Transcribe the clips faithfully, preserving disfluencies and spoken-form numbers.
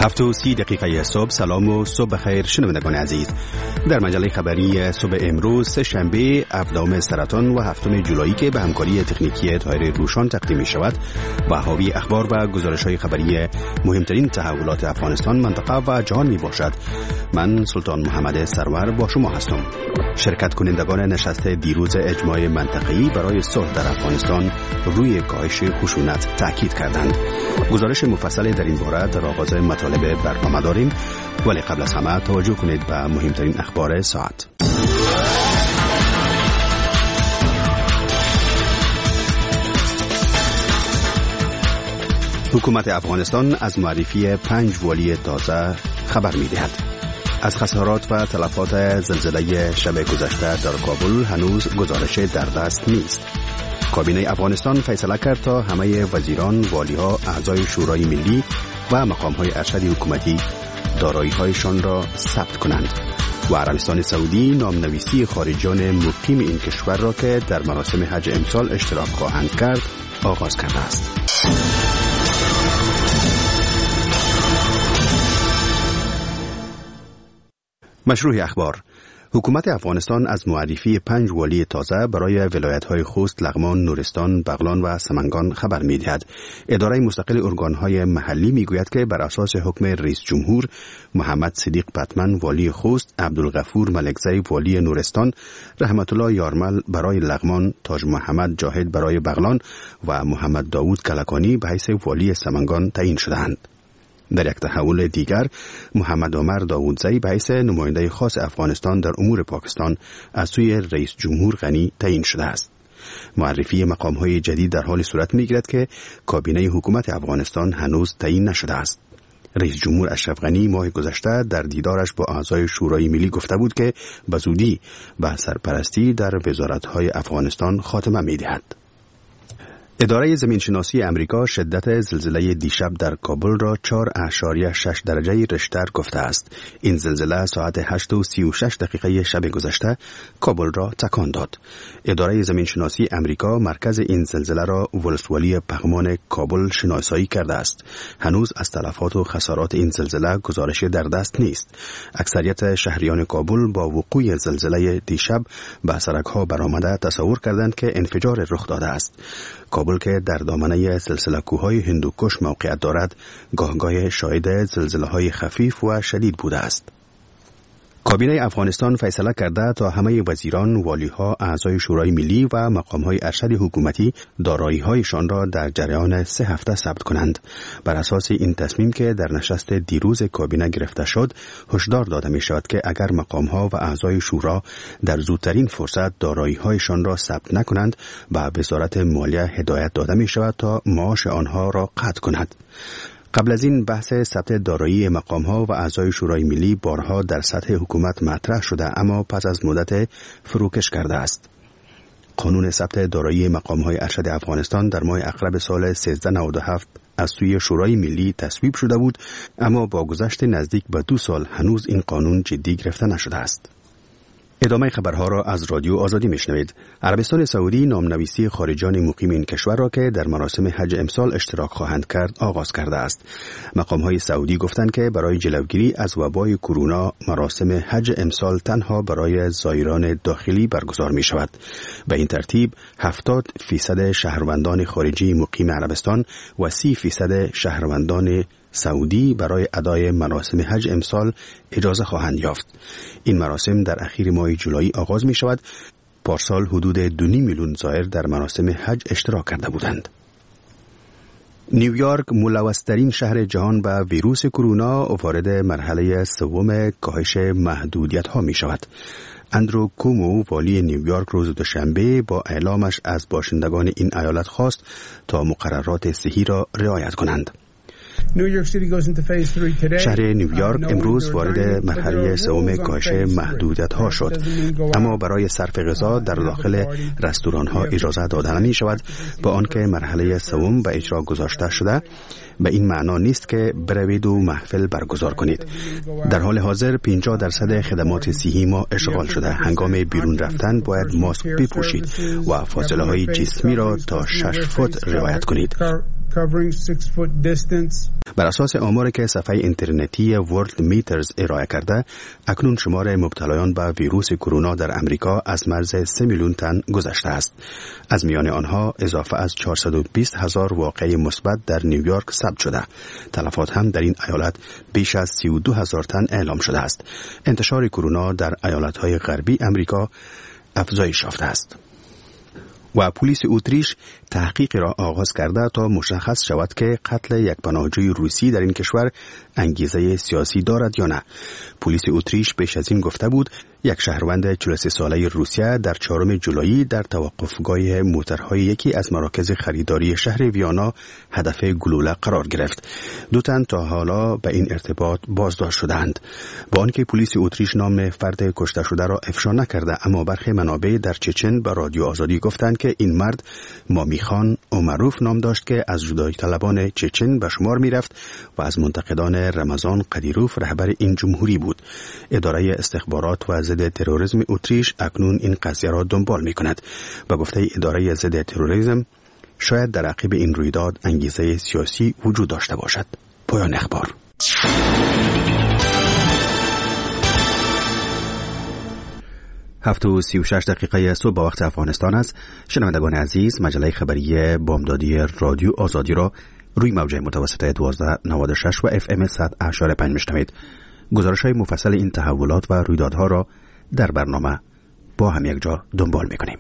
هفت و سی دقیقه صبح. سلام و صبح بخیر شنوندگان عزیز. در مجله خبری صبح امروز سه شنبه هفدهم سرطان و هفتم جولایی که به همکاری تکنیکی طاهر روشان تقدیم می شود و حاوی اخبار و گزارش های خبری مهمترین تحولات افغانستان، منطقه و جهان می باشد. من سلطان محمد سرور با شما هستم. شرکت کنندگان نشست دیروز اجماع منطقه‌ای برای صلح در افغانستان روی کاهش خشونت تاکید کردند. گزارش مفصل در این باره در آغاز مطالب برنامه داریم، ولی قبل از همه توجه کنید به مهمترین اخبار ساعت. حکومت افغانستان از معرفی پنج والی تازه خبر می‌دهد. از خسارات و تلفات زلزله شب گذشته در کابل هنوز گزارش در دست نیست. کابینه افغانستان فیصله کرد تا همه وزیران، والی‌ها، اعضای شورای ملی و مقام‌های ارشد حکومتی دارایی‌هایشان را ثبت کنند و عربستان سعودی نامنویسی خارجیان مقیم این کشور را که در مراسم حج امسال اشتراک خواهند کرد آغاز کرده است. مشروع اخبار. حکومت افغانستان از معرفی پنج والی تازه برای ولایت‌های خوست، لغمان، نورستان، بغلان و سمنگان خبر می‌دهد. اداره مستقل ارگان‌های محلی می‌گوید که بر اساس حکم رئیس جمهور محمد صدیق پتمن والی خوست، عبدالغفور ملکزی والی نورستان، رحمت الله یارمل برای لغمان، تاج محمد جاهد برای بغلان و محمد داوود کلکانی به حیث والی سمنگان تعیین شدند. در یک تحول دیگر، محمد عمر داوودزی به حیث نماینده خاص افغانستان در امور پاکستان از سوی رئیس جمهور غنی تعیین شده است. معرفی مقام‌های جدید در حال صورت می‌گیرد که کابینه حکومت افغانستان هنوز تعیین نشده است. رئیس جمهور اشرف غنی ماه گذشته در دیدارش با اعضای شورای ملی گفته بود که به زودی به سرپرستی در وزارت‌های افغانستان خاتمه می‌دهد. اداره زمینشناسی امریکا شدت زلزله دیشب در کابل را چهار اعشاریه شش درجه ریشتر گفته است. این زلزله ساعت هشت و سی و شش دقیقه شب گذشته کابل را تکان داد. اداره زمینشناسی امریکا مرکز این زلزله را ولسوالی پغمان کابل شناسایی کرده است. هنوز از تلفات و خسارات این زلزله گزارش در دست نیست. اکثریت شهریان کابل با وقوع زلزله دیشب به سرک‌ها برآمده تصور کردند که انفجار رخ داده است. کابل که در دامنه سلسله کوههای هندوکش موقعیت دارد، گاهگاه شاهد زلزله‌های خفیف و شدید بوده است. کابینه افغانستان فیصله کرده تا همه وزیران، والی‌ها، اعضای شورای ملی و مقام‌های ارشد حکومتی دارایی‌هایشان را در جریان سه هفته ثبت کنند. بر اساس این تصمیم که در نشست دیروز کابینه گرفته شد، هشدار داده می‌شود که اگر مقام‌ها و اعضای شورا در زودترین فرصت دارایی‌هایشان را ثبت نکنند، به وزارت مالیه هدایت داده می‌شود تا معاش آنها را قطع کند. قبل از این بحث ثبت دارایی مقام‌ها و اعضای شورای ملی بارها در سطح حکومت مطرح شده، اما پس از مدت فروکش کرده است. قانون ثبت دارایی مقام‌های ارشد افغانستان در ماه اغرب سال سیزده نود و هفت از سوی شورای ملی تصویب شده بود، اما با گذشت نزدیک به دو سال هنوز این قانون جدی گرفته نشده است. ادامه خبرها را از رادیو آزادی میشنوید. عربستان سعودی نامنویسی خارجیان مقیم این کشور را که در مراسم حج امسال اشتراک خواهند کرد آغاز کرده است. مقام‌های سعودی گفتند که برای جلوگیری از وبای کرونا مراسم حج امسال تنها برای زائران داخلی برگزار می شود. به این ترتیب هفتاد فیصد شهروندان خارجی مقیم عربستان و سی فیصد شهروندان سعودی برای ادای مراسم حج امسال اجازه خواهند یافت. این مراسم در اخیر ماه جولای آغاز می شود. پارسال حدود دو میلیون زائر در مراسم حج اشتراک کرده بودند. نیویورک ملوث‌ترین شهر جهان به ویروس کرونا وارد مرحله سوم کاهش محدودیت‌ها می شود. اندرو کومو والی نیویورک روز دوشنبه با اعلامش از باشندگان این ایالت خواست تا مقررات صحی را رعایت کنند. شهر نیویورک امروز وارد مرحله سوم کاهش محدودیت‌ها شد، اما برای صرف غذا در داخل رستوران‌ها اجازه داده نمی شود، با آنکه مرحله سوم به اجرا گذاشته شده. به این معنا نیست که بروید و محفل برگزار کنید. در حال حاضر پنجاه درصد خدمات صحی ما اشغال شده. هنگام بیرون رفتن باید ماسک بپوشید و فاصله های جسمی را تا شش فوت رعایت کنید. covering six foot distance. بر اساس آماری که صفحه اینترنتی ورلد میترز ارائه کرده، اکنون شمار مبتلایان به ویروس کرونا در امریکا از مرز سه میلیون تن گذشته است. از میان آنها اضافه از چهارصد و بیست هزار واقعه مثبت در نیویورک ثبت شده. تلفات هم در این ایالت بیش از سی و دو هزار تن اعلام شده است. انتشار کرونا در ایالت‌های غربی امریکا افزایش یافته است. و پلیس اتریش تحقیق را آغاز کرده تا مشخص شود که قتل یک پناهجوی روسی در این کشور انگیزه سیاسی دارد یا نه. پلیس اتریش پیش از این گفته بود یک شهروند چهل و سه ساله روسیه در چهارم جولای در توقفگاه موترهای یکی از مراکز خریداری شهر ویانا هدف گلوله قرار گرفت. دو تن تا حالا به این ارتباط بازداشت شدند. با آنکه پلیس اتریش نام فرد کشته شده را افشا نکرده، اما برخی منابع در چچن به رادیو آزادی گفتند که این مرد مامیخان اومروف نام داشت که از جدایی طلبان چچن به شمار می رفت و از منتقدان رمضان قدیروف رهبر این جمهوری بود. اداره استخبارات و ضد تروریسم اتریش اکنون این قضیه را دنبال می کند. به گفته اداره ضد تروریسم شاید در عقب این رویداد انگیزه سیاسی وجود داشته باشد. پایان اخبار. هفت و سی و شش دقیقه صبح با وقت افغانستان است. شنوندگان عزیز، مجله خبری بامدادی رادیو آزادی را روی موج متوسط دوازده نود و شش و اف ام صد و هشت و پنج میشنوید. گزارش های مفصل این تحولات و رویدادها را در برنامه با هم یک جا دنبال میکنیم.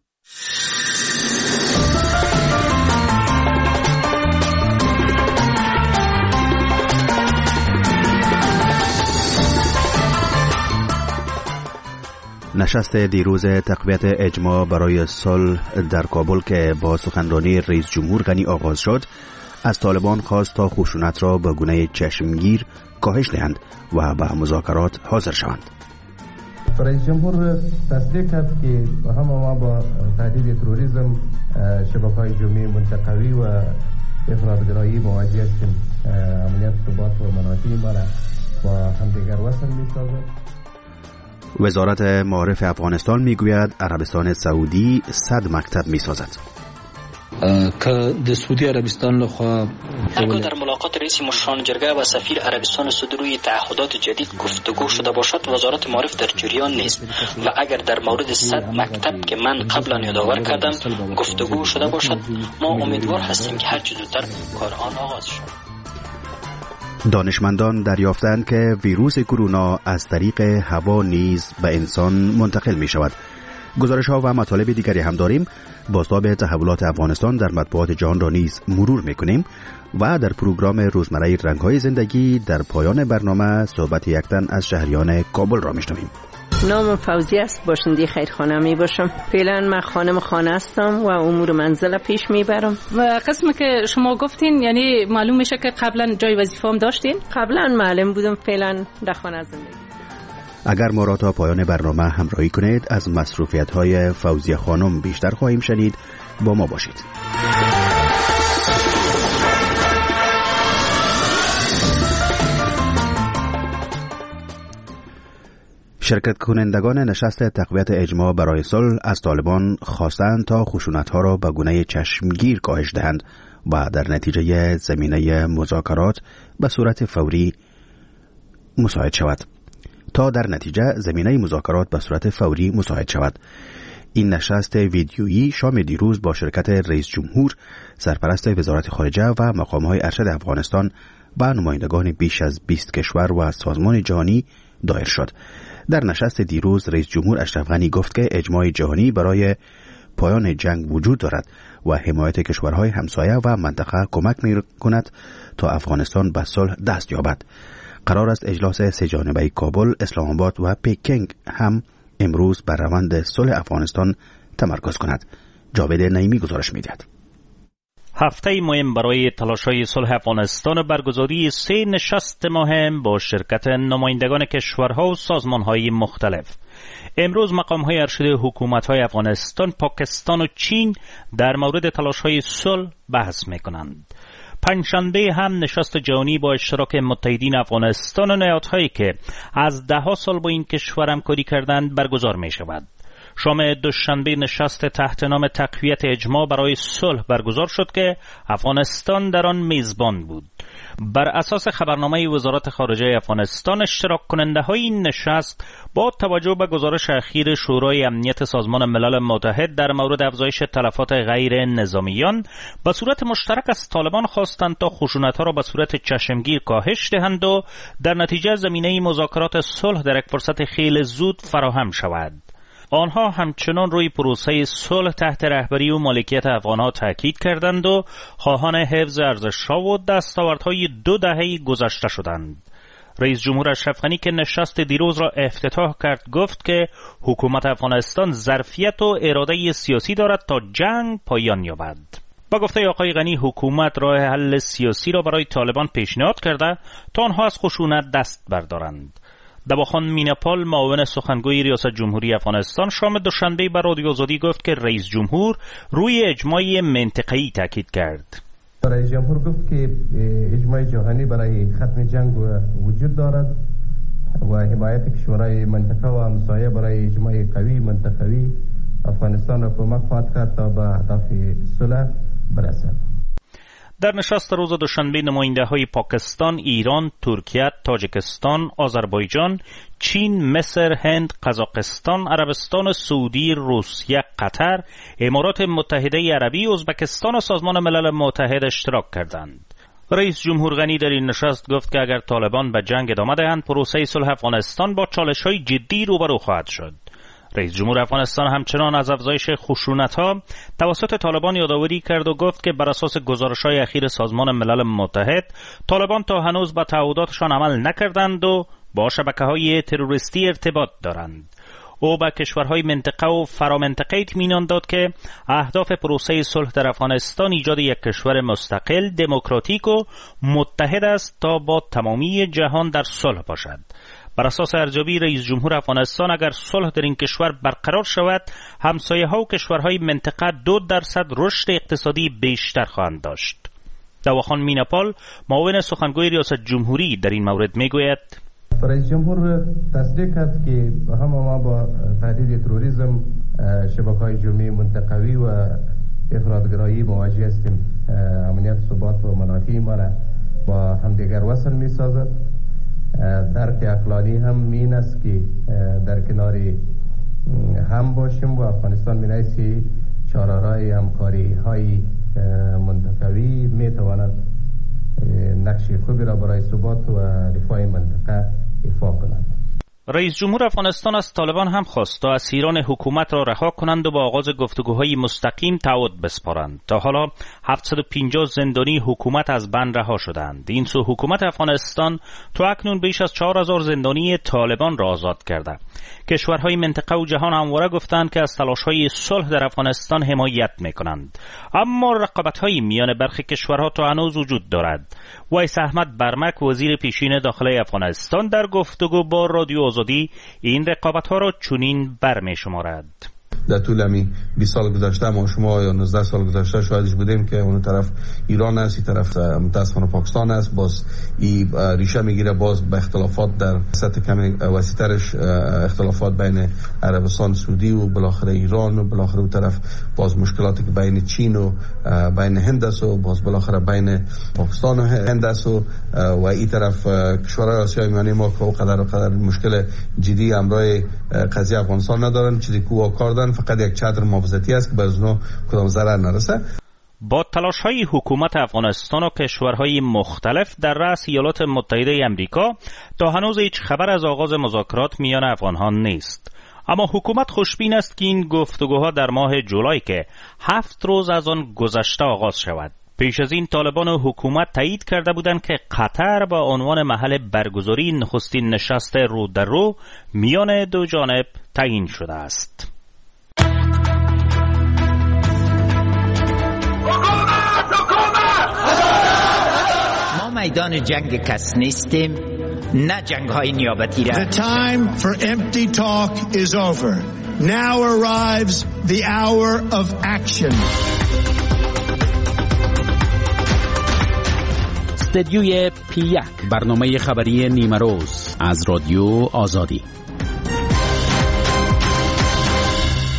نشست دیروز تقویت اجماع برای صلح در کابل که با سخنرانی رئیس جمهور غنی آغاز شد، از طالبان خواست تا خشونت را به گونه چشمگیر کاهش دهند و به مذاکرات حاضر شوند. رئیس جمهور تصدیق کرد که هم ما با تهدید تروریسم، شبکه‌های جمعی منطقوی و افراط‌گرایی مواجه هستیم. عملیات ثبات و مناطی ما را با همدیگر وصل می‌سازد. وزارت معارف افغانستان میگوید عربستان سعودی صد مکتب میسازد. که د سعودی عربستان لخوا هرگاه در ملاقات رئیس مشران جرگه و سفیر عربستان سعودی روی تعهدات جدید گفتگو شده باشد، وزارت معارف در جریان نیست و اگر در مورد صد مکتب که من قبلا یادآور کردم گفتگو شده باشد، ما امیدوار هستیم که هر چه زودتر کار آن آغاز شود. دانشمندان دریافتند که ویروس کرونا از طریق هوا نیز به انسان منتقل می شود. گزارش ها و مطالب دیگری هم داریم. بازتاب تحولات افغانستان در مطبوعات جهان را نیز مرور می کنیم و در پروگرام روزمره رنگ های زندگی در پایان برنامه صحبت یک تن از شهریان کابل را می شنویم. نام فوزی است، باشنده خیرخانه می باشم. فعلا من خانم خانه هستم و امور منزل پیش می برم. و قسم که شما گفتین یعنی معلوم میشه که قبلا جای وظیفه هم داشتین؟ قبلا معلم بودم، فعلا در خانه زندگی. اگر ما را تا پایان برنامه همراهی کنید، از مصروفیت های فوزی خانم بیشتر خواهیم شنید. با ما باشید. شرکت کنندگان نشست تقویت اجماع برای صلح از طالبان خواستند تا خشونت‌ها را به گونه چشمگیر کاهش دهند و در نتیجه زمینه مذاکرات به صورت فوری مساعد شود. تا در نتیجه زمینه مذاکرات به صورت فوری مساعد شود. این نشست ویدیویی شام دیروز با شرکت رئیس جمهور، سرپرست وزارت خارجه و مقام‌های ارشد افغانستان و نمایندگان بیش از بیست کشور و سازمان جهانی دایر شد. در نشست دیروز رئیس جمهور اشرف غنی گفت که اجماع جهانی برای پایان جنگ وجود دارد و حمایت کشورهای همسایه و منطقه کمک می‌کند تا افغانستان به صلح دست یابد. قرار است اجلاس سه جانبه کابل، اسلام آباد و پکینگ هم امروز بر روند صلح افغانستان تمرکز کند. جاوید نعیمی گزارش می‌دهد. هفته مهم برای تلاش‌های صلح افغانستان برگزاری سه نشست مهم با شرکت نمایندگان کشورها و سازمان‌های مختلف. امروز مقام‌های ارشد حکومت‌های افغانستان، پاکستان و چین در مورد تلاش‌های صلح بحث می‌کنند. پنجشنبه هم نشست جهانی با اشتراک متحدین افغانستان و نهادهایی که از ده ها سال با این کشور همکاری کردند برگزار می‌شود. شام دوشنبه نشست تحت نام تقویت اجماع برای صلح برگزار شد که افغانستان در آن میزبان بود. بر اساس خبرنامه وزارت خارجه افغانستان، اشتراک کننده های این نشست با توجه به گزارش اخیر شورای امنیت سازمان ملل متحد در مورد افزایش تلفات غیر نظامیان به صورت مشترک از طالبان خواستند تا خشونت‌ها را به صورت چشمگیر کاهش دهند و در نتیجه زمینه مذاکرات صلح در یک فرصت خیلی زود فراهم شود. آنها همچنان روی پروسه صلح تحت رهبری و مالکیت افغانها تاکید کردند و خواهان حفظ ارزش‌ها و دستاوردهای دو دهه گذشته شدند. رئیس جمهور اشرف غنی که نشست دیروز را افتتاح کرد گفت که حکومت افغانستان ظرفیت و اراده سیاسی دارد تا جنگ پایان یابد. با گفته آقای غنی، حکومت راه حل سیاسی را برای طالبان پیشنهاد کرده تا آنها از خشونت دست بردارند. دواخان میناپال، معاون سخنگوی ریاست جمهوری افغانستان، شام دوشنبه بر رادیو آزادی گفت که رئیس جمهور روی اجماع منطقه‌ای تاکید کرد. رئیس جمهور گفت که اجماع جهانی برای ختم جنگ وجود دارد و حمایت کشورهای منطقه و همسایه برای اجماع قوی منطقوی افغانستان را کمک خواهد کرد تا به هدف صلح برسد. در نشست روز دوشنبه نماینده‌های پاکستان، ایران، ترکیه، تاجیکستان، آذربایجان، چین، مصر، هند، قزاقستان، عربستان سعودی، روسیه، قطر، امارات متحده عربی، ازبکستان و سازمان ملل متحد اشتراک کردند. رئیس جمهور غنی در این نشست گفت که اگر طالبان به جنگ ادامه دهند، پروسه صلح افغانستان با چالش‌های جدی روبرو خواهد شد. رئیس جمهور افغانستان همچنان از افزایش خشونت‌ها توسط طالبان یادآوری کرد و گفت که بر اساس گزارش‌های اخیر سازمان ملل متحد، طالبان تا هنوز به تعهداتشان عمل نکردند و با شبکه‌های تروریستی ارتباط دارند. او به کشورهای منطقه و فرامنطقه اطمینان داد که اهداف پروسه صلح در افغانستان ایجاد یک کشور مستقل، دموکراتیک و متحد است تا با تمامی جهان در صلح باشد. بر اساس ارزیابی رئیس جمهور افغانستان، اگر صلح در این کشور برقرار شود، همسایه‌ها و کشورهای منطقه دو درصد رشد اقتصادی بیشتر خواهند داشت. دواخان میناپال، معاون سخنگوی ریاست جمهوری، در این مورد میگوید: رئیس جمهور تصدیق کرد که هم ما با تهدید تروریسم، شبکه‌های جرمی منطقوی و افراط‌گرایی مواجه هستیم. امنیت، ثبات و منافع ما را با همدیگر وصل می‌سازد. درک عقلانی هم این است که در کنار هم باشیم و افغانستان به حیث چهارراه همکاری های منطقوی میتواند نقش خوبی را برای ثبات و رفاه منطقه ایفا کند. رئیس جمهور افغانستان از طالبان هم خواست تا اسیران حکومت را رها کنند و با آغاز گفتگوهای مستقیم تعهد بسپارند. تا حالا هفتصد و پنجاه زندانی حکومت از بند رها شدند. این سو حکومت افغانستان تا اکنون بیش از چهار هزار زندانی طالبان را آزاد کرده. کشورهای منطقه و جهان همواره گفتند که از تلاش‌های صلح در افغانستان حمایت می‌کنند، اما رقابت‌های میان برخی کشورها تا هنوز وجود دارد. ویس احمد برمک، وزیر پیشین داخلی افغانستان، در گفتگو با رادیو آزادی این رقابت‌ها را چنین برمی‌شمارد: در طول همین بیست سال گذشته ما شما یا نوزده سال گذشته شاهدش بودیم که اون طرف ایران است، این طرف متاسفانه پاکستان است. باز این ریشه میگیره باز به اختلافات در سطح کمی وسیع‌ترش، اختلافات بین عربستان سعودی و بالاخره ایران و بالاخره اون طرف باز مشکلاتی که بین چین و بین هند است و باز بالاخره بین پاکستان و هند است و و این طرف کشورهای آسیای میانه ما که قدر و قدر مشکل جدی همراه قضیه افغانستان ندارن. چیزی که کار دارن فقط یک چادر محافظتی است که به اونها کدام ضرر نرسه. با تلاش‌های حکومت افغانستان و کشورهای مختلف در رأس ایالات متحده آمریکا تا هنوز هیچ خبر از آغاز مذاکرات میان افغان‌ها نیست. اما حکومت خوشبین است که این گفتگوها در ماه جولای که هفت روز از آن گذشته آغاز شود. پیش از این طالبان و حکومت تایید کرده بودند که قطر با عنوان محل برگزاری نخستین نشست رو در رو میان دو جانب تعیین شده است. ما میدان جنگ کس نیستیم، نه جنگ های نیابتی را. The time for empty talk is over. Now arrives the hour of action. استدیوی پی یک، برنامه خبری نیمه روز از رادیو آزادی.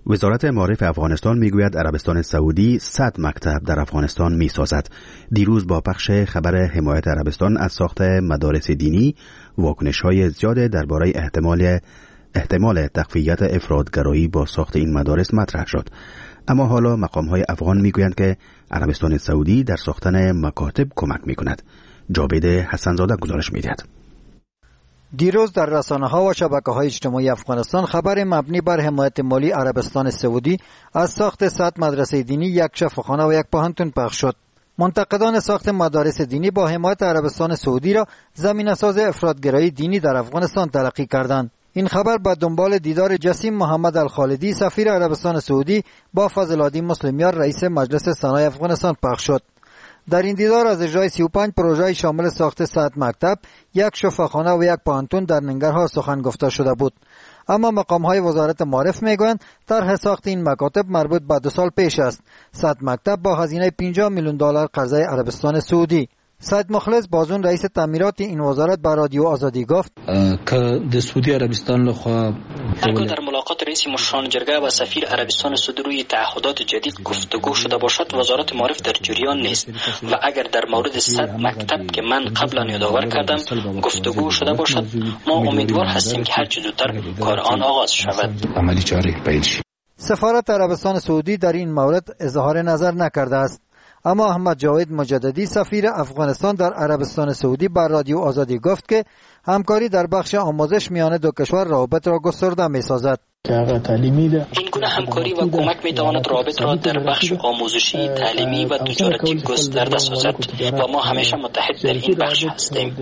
وزارت معارف افغانستان میگوید عربستان سعودی صد مکتب در افغانستان میسازد. دیروز با پخش خبر حمایت عربستان از ساخت مدارس دینی، واکنش‌های زیاد درباره احتمال احتمال تقویت افراطگرایی با ساخت این مدارس مطرح شد. اما حالا مقام‌های افغان میگویند که عربستان سعودی در ساختن مکاتب کمک میکند. جاوید حسنزاده گزارش میدهد. دیروز در رسانه‌ها و شبکه‌های اجتماعی افغانستان خبر مبنی بر حمایت مالی عربستان سعودی از ساخت صد مدرسه دینی، یک شفاخانه و یک پوهنتون پخش شد. منتقدان ساخت مدارس دینی با حمایت عربستان سعودی را زمینه‌ساز افراطگرایی دینی در افغانستان تلقی کردند. این خبر به دنبال دیدار جسیم محمد الخالدی سفیر عربستان سعودی با فضل‌الدین مسلمیار رئیس مجلس سنای افغانستان پخش شد. در این دیدار از اجرای سی و پنج پروژه شامل ساخت صد مکتب، یک شفاخانه و یک پوهنتون در ننگرهار سخن گفته شده بود. اما مقام‌های وزارت معارف میگویند طرح ساخت این مکاتب مربوط به دو سال پیش است. صد مکتب با هزینه پنجاه میلیون دلار قرضه عربستان سعودی. سید مخلص بازون رئیس تعمیرات این وزارت به رادیو آزادی گفت که د سعودی عربستان لخوا هرگاه در ملاقات رئیس مشران جرگه و سفیر عربستان سعودی روی تعهدات جدید گفتگو شده باشد، وزارت معارف در جریان نیست و اگر در مورد صد مکتب که من قبلا یادآور کردم گفتگو شده باشد، ما امیدوار هستیم که هر چه زودتر کار آن آغاز شود. عملی جاری پیش. سفارت عربستان سعودی در این مورد اظهار نظر نکرده است. اما احمد جاوید مجددی سفیر افغانستان در عربستان سعودی بر رادیو آزادی گفت که همکاری در بخش آموزش میان دو کشور روابط را گسترده می‌سازد. این گونه همکاری و کمک می‌تواند روابط را در بخش آموزشی، تعلیمی و تجارتی گسترده سازد و ما همیشه متحد در این بخش هستیم.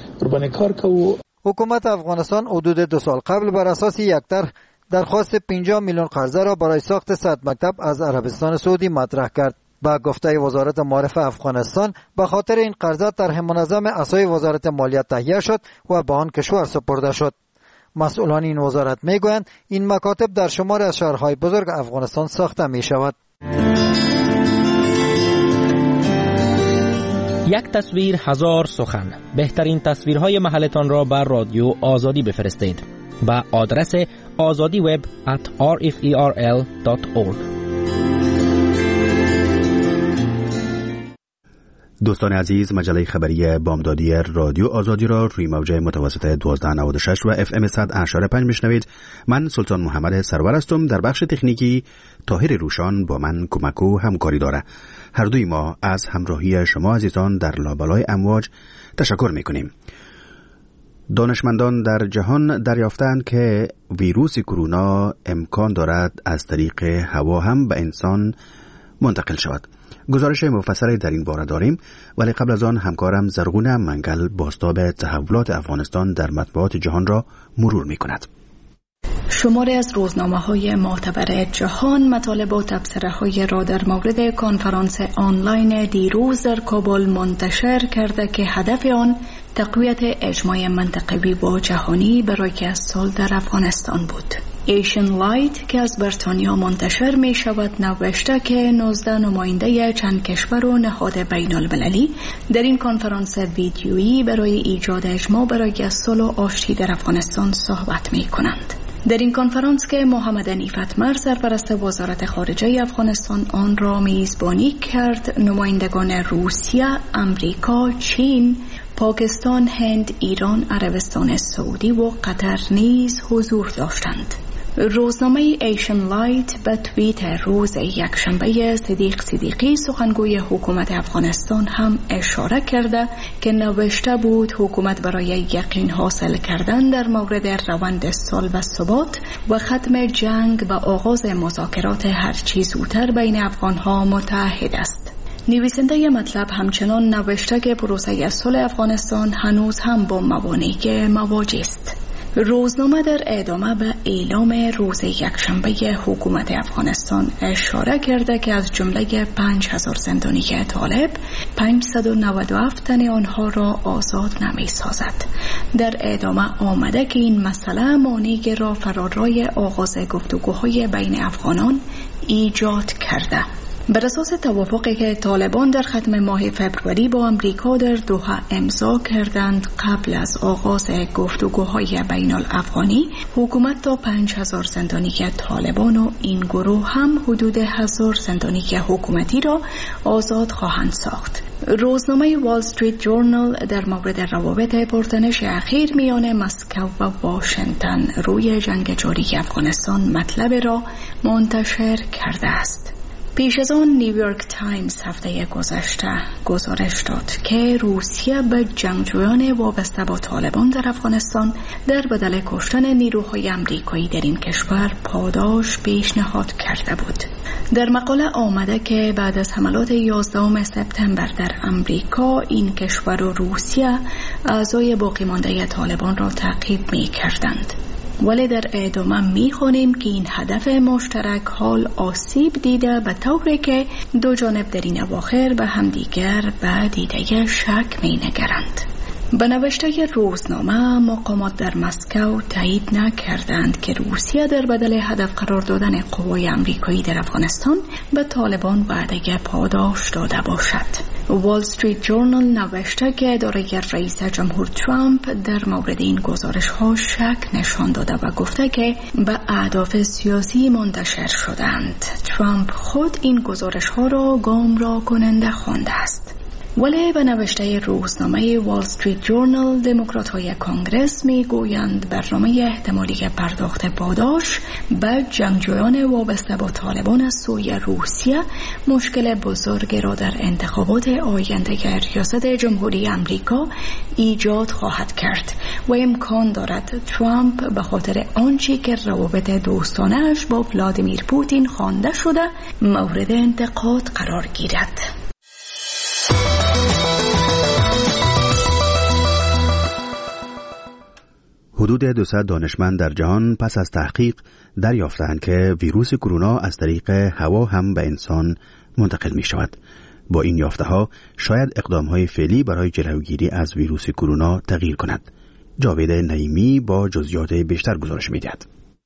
حکومت افغانستان حدود دو سال قبل بر اساس یک طرح درخواست پنجاه میلیون قرضه را برای ساخت صد مکتب از عربستان سعودی مطرح کرد. با گفته وزارت معارف افغانستان به خاطر این قرضه طرح منظم اساسی وزارت مالیات تهیه شد و به آن کشور سپرده شد. مسئولان این وزارت میگویند این مکاتب در شمار از شهرهای بزرگ افغانستان ساخته می شود. یک تصویر هزار سخن. بهترین تصویرهای محلتان را بر رادیو آزادی بفرستید با آدرس azadi web at r f e r l dot org. دوستان عزیز، مجله خبری بامدادی رادیو آزادی را روی موج متوسط دوازده نود و شش و اف ام صد و هشت پنج میشنوید. من سلطان محمد سرور هستم. در بخش تکنیکی طاهر روشان با من کمک و همکاری داره. هر دوی ما از همراهی شما عزیزان در لابلای امواج تشکر میکنیم. دانشمندان در جهان دریافتند که ویروس کرونا امکان دارد از طریق هوا هم به انسان منتقل شود. گزارش مفصلی در این باره داریم، ولی قبل از آن همکارم زرغونه منگل بازتاب تحولات افغانستان در مطبوعات جهان را مرور می کند. شماری از روزنامه‌های معتبر جهان مطالب و تبصره‌های را در مورد کنفرانس آنلاین دیروز در کابل منتشر کرده که هدف آن تقویت اجماع منطقوی و جهانی برای که از سال در افغانستان بود. ایشن لایت که از بریتانیا منتشر می شود نوشته که نوزده نماینده چند کشور و نهاد بین المللی در این کنفرانس ویدیویی برای ایجاد اجماع برای صلح و آشتی در افغانستان صحبت می کنند. در این کنفرانس که محمد نیفت مر سرپرست وزارت خارجه افغانستان آن را میزبانی کرد، نمایندگان روسیه، امریکا، چین، پاکستان، هند، ایران، عربستان سعودی و قطر نیز حضور داشتند. روزنامه ایشن لایت به توییت روز یکشنبه صدیق صدیقی سخنگوی حکومت افغانستان هم اشاره کرده که نوشته بود حکومت برای یقین حاصل کردن در مورد روند صلح و ثبات و ختم جنگ و آغاز مذاکرات هرچی زودتر بین افغانها متحد است. نویسنده مطلب همچنان نوشته که پروسه صلح افغانستان هنوز هم با موانع مواجه است. روزنامه در ادامه به اعلام روز یکشنبه حکومت افغانستان اشاره کرده که از جمله پنج هزار زندانی طالب پانصد و نود و هفت تن آنها را آزاد نمی سازد. در ادامه آمده که این مسئله مانعی را فرارای آغاز گفتگوهای بین افغانان ایجاد کرده. بر اساس توافقی که طالبان در ختم ماه فبروری با امریکا در دوحه امضا کردند، قبل از آغاز گفتگوهای بین الافغانی، حکومت تا پنج هزار زندانی طالبان و این گروه هم حدود هزار زندانی حکومتی را آزاد خواهند ساخت. روزنامه وال استریت جورنال در مورد روابط پرتنش اخیر میان مسکو و واشنگتن روی جنگ جاری افغانستان مطلب را منتشر کرده است. پیش از آن نیویورک تایمز هفته گذشته گزارش داد که روسیه به جنگجویان وابسته با طالبان در افغانستان در بدل کشتن نیروهای امریکایی در این کشور پاداش پیشنهاد کرده بود. در مقاله آمده که بعد از حملات یازدهم سپتامبر در امریکا، این کشور و روسیه اعضای باقی مانده طالبان را تعقیب می کردند. ولی در ادامه می خوانیم که این هدف مشترک حال آسیب دیده به طوری که دو جانب در این اواخر به همدیگر به دیده شک می نگرند. به نوشته روزنامه، مقامات در مسکو تایید نکردند که روسیه در بدل هدف قرار دادن قوای امریکایی در افغانستان به طالبان وعده پاداش داده باشد. وال استریت جورنال نوشته که اداره رئیس جمهور ترامپ در مورد این گزارش ها شک نشان داده و گفته که به اهداف سیاسی منتشر شدند. ترامپ خود این گزارش ها را گمراه کننده خوانده است. ولی به نوشته روزنامه وال استریت جورنال، دموکرات های کانگرس می گویند برنامه احتمالی پرداخت پاداش به جنگجویان وابسته با طالبان از سوی روسیه مشکل بزرگی را در انتخابات آینده ریاست جمهوری امریکا ایجاد خواهد کرد و امکان دارد ترامپ به خاطر آنچه که روابط دوستانه‌اش با ولادیمیر پوتین خوانده شده مورد انتقاد قرار گیرد. حدود دویست دانشمند در جهان پس از تحقیق دریافتند که ویروس کرونا از طریق هوا هم به انسان منتقل می شود. با این یافته ها شاید اقدام های فعلی برای جلوگیری از ویروس کرونا تغییر کند. جاوید نعیمی با جزئیات بیشتر گزارش می دهد.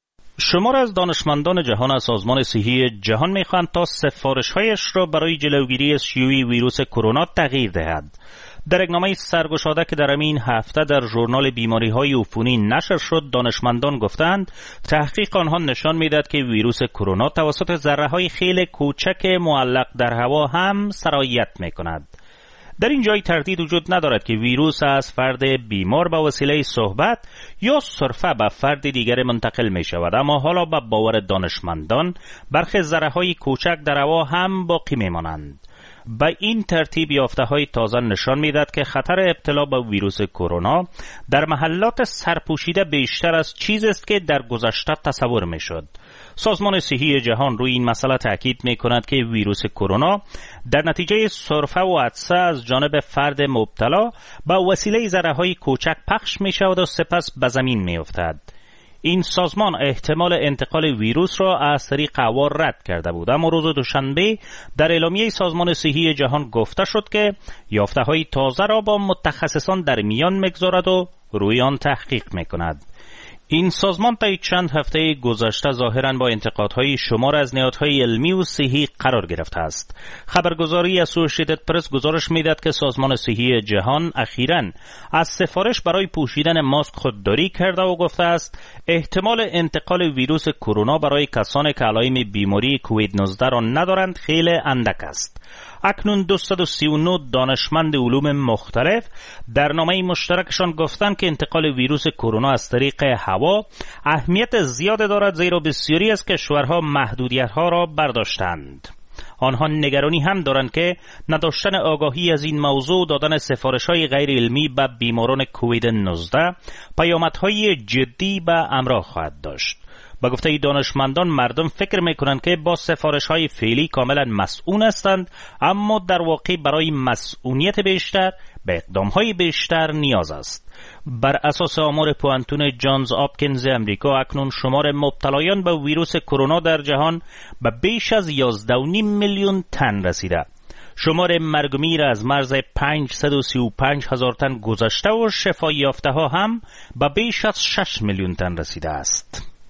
شمار از دانشمندان جهان از سازمان صحی جهان می خواهند تا سفارش‌هایش را برای جلوگیری از شیوع ویروس کرونا تغییر دهد. در اقنامه سرگشاده که در این هفته در ژورنال بیماری‌های عفونی نشر شد، دانشمندان گفتند تحقیق آنها نشان می‌دهد که ویروس کرونا توسط ذره‌های خیلی کوچک معلق در هوا هم سرایت می‌کند. در این جای تردید وجود ندارد که ویروس از فرد بیمار به وسیله صحبت یا سرفه به فرد دیگر منتقل می شود، اما حالا به باور دانشمندان برخی ذره‌های کوچک در هوا هم باقی می مانند. به این ترتیب یافته‌های تازه نشان می‌دهد که خطر ابتلا به ویروس کرونا در محلات سرپوشیده بیشتر از چیزی است که در گذشته تصور می‌شد. سازمان صحی جهان روی این مسئله تاکید می‌کند که ویروس کرونا در نتیجه سرفه و عطسه از جانب فرد مبتلا به وسیله ذره‌های کوچک پخش می‌شود و سپس به زمین می‌افتد. این سازمان احتمال انتقال ویروس را از طریق هوا رد کرده بود، اما روز دوشنبه در اعلامیه سازمان صحی جهان گفته شد که یافته‌های تازه را با متخصصان در میان می‌گذارد و روی آن تحقیق می‌کند. این سازمان تا چند هفته گذشته ظاهراً با انتقادهای شمار از نهادهای علمی و صحی قرار گرفته است. خبرگزاری اسوسییتد پرس گزارش می‌دهد که سازمان صحی جهان اخیراً از سفارش برای پوشیدن ماسک خودداری کرده و گفته است احتمال انتقال ویروس کرونا برای کسانی که علائم بیماری کووید نوزده را ندارند خیلی اندک است. اکنون دویست و سی و نه دانشمند علوم مختلف در نامه مشترکشان گفتند که انتقال ویروس کرونا از طریق هوا اهمیت زیاد دارد، زیرا بسیاری از کشورها محدودیت‌ها را برداشتند. آنها نگرانی هم دارند که نداشتن آگاهی از این موضوع دادن سفارش‌های غیر علمی به بیماران کووید نوزده پیامدهای جدی به همراه خواهد داشت. با گفته دانشمندان مردم فکر میکنند که با سفارش‌های فعلی کاملا مسئول هستند، اما در واقع برای مسئولیت بیشتر به اقدام‌های بیشتر نیاز است. بر اساس آمار پوانتون جانز آپکینز امریکا اکنون شمار مبتلایان به ویروس کرونا در جهان به بیش از یازده و نیم میلیون تن رسیده. شمار مرگ و میر از مرز پانصد و سی و پنج هزار تن گذشته و شفا یافته ها هم به بیش از شش میلیون تن رسیده است.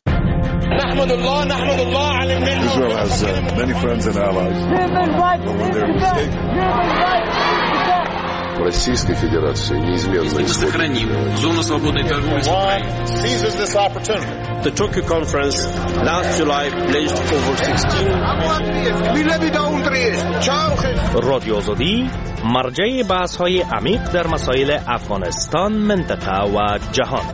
Israel has uh, many friends and allies. But when they're mistaken, Российской Федерации неизменно сохраним зону свободной торговли с Украиной. The Tokyo conference last July pledged over sixteen رادیو آزادی مرجع بحث های عمیق در مسائل افغانستان، منطقه و جهان.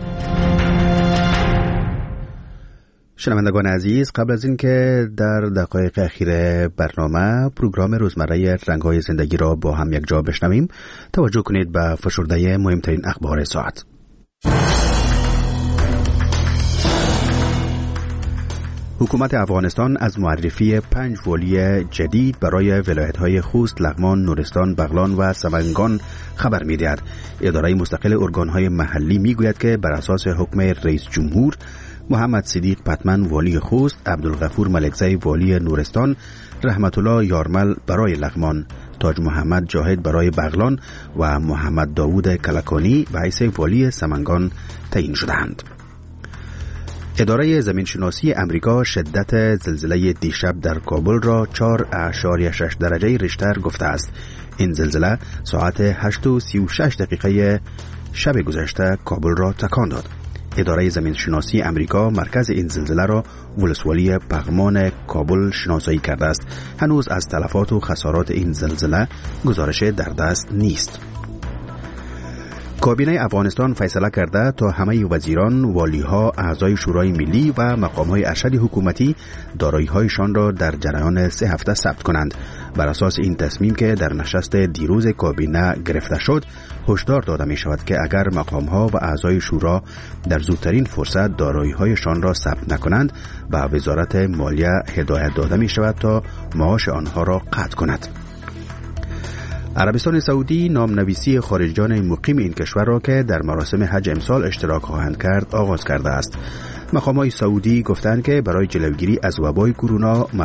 شنوندگان عزیز، قبل از اینکه در دقایق اخیر برنامه پروگرام روزمره رنگ‌های زندگی را با هم یک جا بشنویم، توجه کنید به فشرده مهمترین اخبار ساعت. حکومت افغانستان از معرفی پنج والی جدید برای ولایت‌های خوست، لغمان، نورستان، بغلان و سمنگان خبر می‌دهد. اداره مستقل ارگان‌های محلی می‌گوید که بر اساس حکم رئیس جمهور، محمد صدیق پتمن والی خوست، عبدالغفور ملکزی والی نورستان، رحمت الله یارمل برای لغمان، تاج محمد جاهد برای بغلان و محمد داوود کلکانی به حیث والی سمنگان تعیین شدند. اداره زمینشناسی امریکا شدت زلزله دیشب در کابل را چهار اعشاریه شش درجه ریشتر گفته است. این زلزله ساعت هشت و سی و شش دقیقه شب گذشته کابل را تکان داد. اداره زمینشناسی امریکا مرکز این زلزله را ولسوالی پغمان کابل شناسایی کرده است. هنوز از تلفات و خسارات این زلزله گزارش در دست نیست. کابینه افغانستان فیصله کرده تا همه وزیران، والیها، اعضای شورای ملی و مقام‌های ارشد حکومتی دارایی‌هایشان را در جریان سه هفته ثبت کنند. بر اساس این تصمیم که در نشست دیروز کابینه گرفته شد، هشدار داده می شود که اگر مقام‌ها و اعضای شورا در زودترین فرصت دارایی‌هایشان را ثبت نکنند، به وزارت مالیه هدایت داده می شود تا معاش آنها را قطع کند. عربستان سعودی نامنویسی خارجیان مقیم این کشور را که در مراسم حج امسال اشتراک خواهند کرد آغاز کرده است. مقامات سعودی گفتند که برای جلوگیری از وبای کرونا